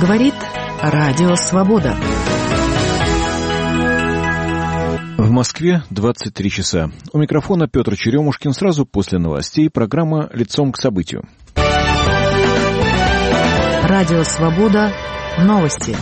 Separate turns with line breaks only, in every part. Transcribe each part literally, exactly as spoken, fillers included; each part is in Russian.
Говорит Радио Свобода.
В Москве двадцать три часа. У микрофона Петр Черемушкин. Сразу после новостей программа «Лицом к событию».
Радио Свобода. Новости.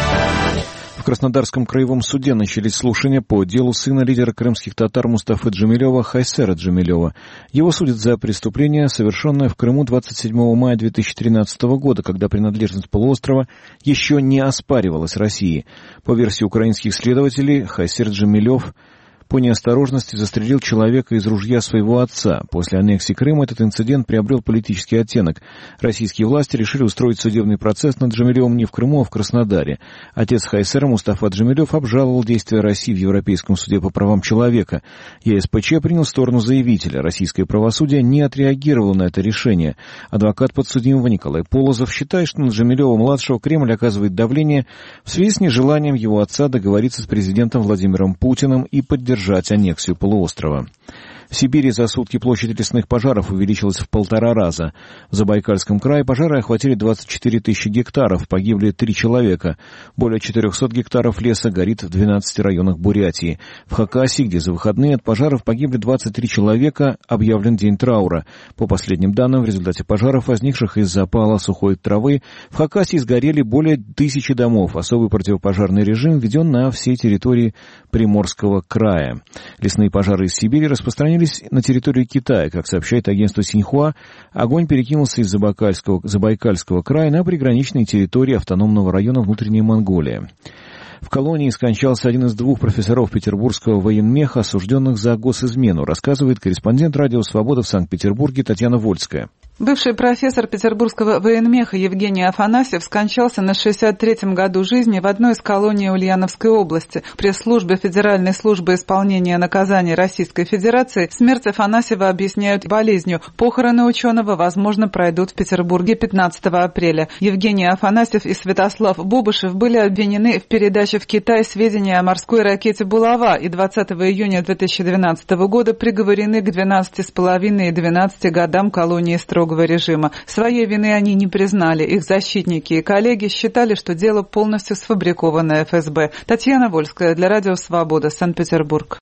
В Краснодарском краевом суде начались слушания по делу сына лидера крымских татар Мустафы Джемилева Хайсера Джемилева. Его судят за преступление, совершенное в Крыму двадцать седьмого мая две тысячи тринадцатого года, когда принадлежность полуострова еще не оспаривалась Россией. По версии украинских следователей, Хайсер Джемилев по неосторожности застрелил человека из ружья своего отца. После аннексии Крыма этот инцидент приобрел политический оттенок. Российские власти решили устроить судебный процесс над Джемилевым не в Крыму, а в Краснодаре. Отец Хайсера Мустафа Джемилев обжаловал действия России в Европейском суде по правам человека. ЕСПЧ принял сторону заявителя. Российское правосудие не отреагировало на это решение. Адвокат подсудимого Николай Полозов считает, что на Джемилева-младшего Кремль оказывает давление в связи с нежеланием его отца договориться с президентом Владимиром Путиным и поддержать аннексию полуострова. В Сибири за сутки площадь лесных пожаров увеличилась в полтора раза. В Забайкальском крае пожары охватили двадцать четыре тысячи гектаров, погибли три человека. Более четырехсот гектаров леса горит в двенадцати районах Бурятии. В Хакасии, где за выходные от пожаров погибли двадцать три человека, объявлен день траура. По последним данным, в результате пожаров, возникших из-за пала сухой травы, в Хакасии сгорели более тысячи домов. Особый противопожарный режим введен на всей территории Приморского края. Лесные пожары из Сибири распространились на территорию Китая. Как сообщает агентство Синьхуа, огонь перекинулся из Забайкальского, Забайкальского края на приграничные территории автономного района Внутренняя Монголия. В колонии скончался один из двух профессоров петербургского военмеха, осужденных за госизмену, рассказывает корреспондент Радио Свобода в Санкт-Петербурге Татьяна Вольская.
Бывший профессор петербургского военмеха Евгений Афанасьев скончался на шестьдесят третьем году жизни в одной из колоний Ульяновской области. В пресс-службе Федеральной службы исполнения наказаний Российской Федерации смерть Афанасьева объясняют болезнью. Похороны ученого, возможно, пройдут в Петербурге пятнадцатого апреля. Евгений Афанасьев и Святослав Бубышев были обвинены в передаче в Китай сведения о морской ракете «Булава» и двадцатого июня две тысячи двенадцатого года приговорены к двенадцати с половиной и двенадцати годам колонии строгого режима. Своей вины они не признали. Их защитники и коллеги считали, что дело полностью сфабрикованное эф эс бэ. Татьяна Вольская для Радио Свобода, Санкт-Петербург.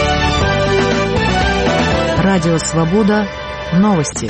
Радио Свобода. Новости.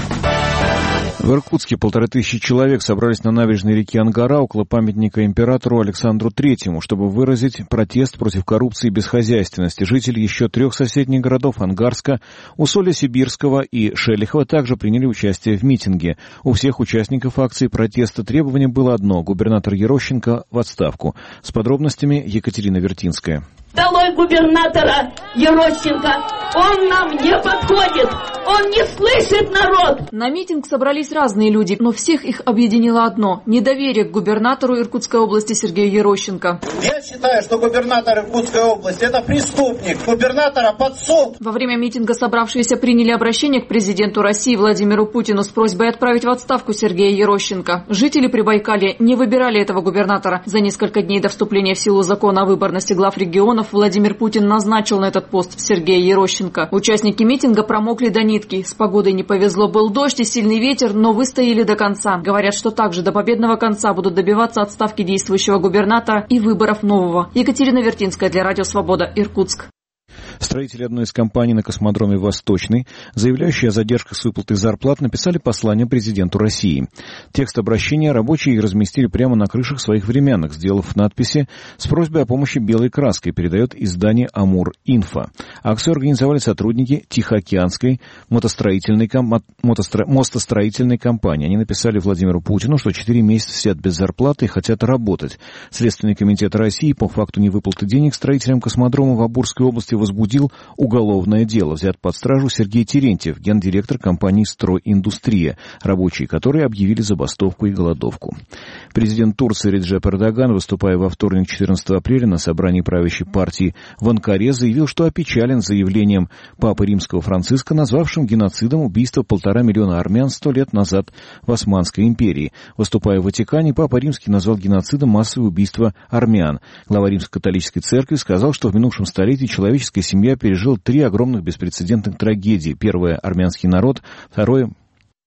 В Иркутске полторы тысячи человек собрались на набережной реки Ангара около памятника императору Александру Третьему, чтобы выразить протест против коррупции и безхозяйственности. Жители еще трех соседних городов Ангарска, Усолья-Сибирского и Шелихова также приняли участие в митинге. У всех участников акции протеста требование было одно – губернатор Ерощенко в отставку. С подробностями Екатерина Вертинская.
Долой губернатора Ерощенко! Он нам не подходит! Он не слышит народ!
На митинг собрались разные люди, но всех их объединило одно – недоверие к губернатору Иркутской области Сергею Ерощенко.
Я считаю, что губернатор Иркутской области – это преступник, губернатора подсол.
Во время митинга собравшиеся приняли обращение к президенту России Владимиру Путину с просьбой отправить в отставку Сергея Ерощенко. Жители Прибайкалья не выбирали этого губернатора. За несколько дней до вступления в силу закона о выборности глав регионов Владимир Путин назначил на этот пост Сергея Ерощенко. Участники митинга промокли до нитки. С погодой не повезло, был дождь и сильный ветер, но выстояли до конца. Говорят, что также до победного конца будут добиваться отставки действующего губернатора и выборов нового. Екатерина Вертинская для Радио Свобода, Иркутск.
Строители одной из компаний на космодроме «Восточный», заявляющие о задержках с выплатой зарплат, написали послание президенту России. Текст обращения рабочие разместили прямо на крышах своих времянок, сделав надписи с просьбой о помощи белой краской, передает издание «Амур-Инфо». Акцию организовали сотрудники Тихоокеанской мотостроительной, ком... мотостро... мостостроительной компании. Они написали Владимиру Путину, что четыре месяца сидят без зарплаты и хотят работать. Следственный комитет России по факту невыплаты денег строителям космодрома в Амурской области возбудил уголовное дело. Взят под стражу Сергей Терентьев, гендиректор компании «Стройиндустрия», рабочие которые объявили забастовку и голодовку. Президент Турции Реджеп Эрдоган, выступая во вторник четырнадцатого апреля на собрании правящей партии в Анкаре, заявил, что опечален заявлением Папы Римского Франциска, назвавшим геноцидом убийство полтора миллиона армян сто лет назад в Османской империи. Выступая в Ватикане, Папа Римский назвал геноцидом массовое убийство армян. Глава Римско-католической церкви сказал, что в минувшем столетии человеческая семья пережила три огромных беспрецедентных трагедии. Первое – армянский народ, второе –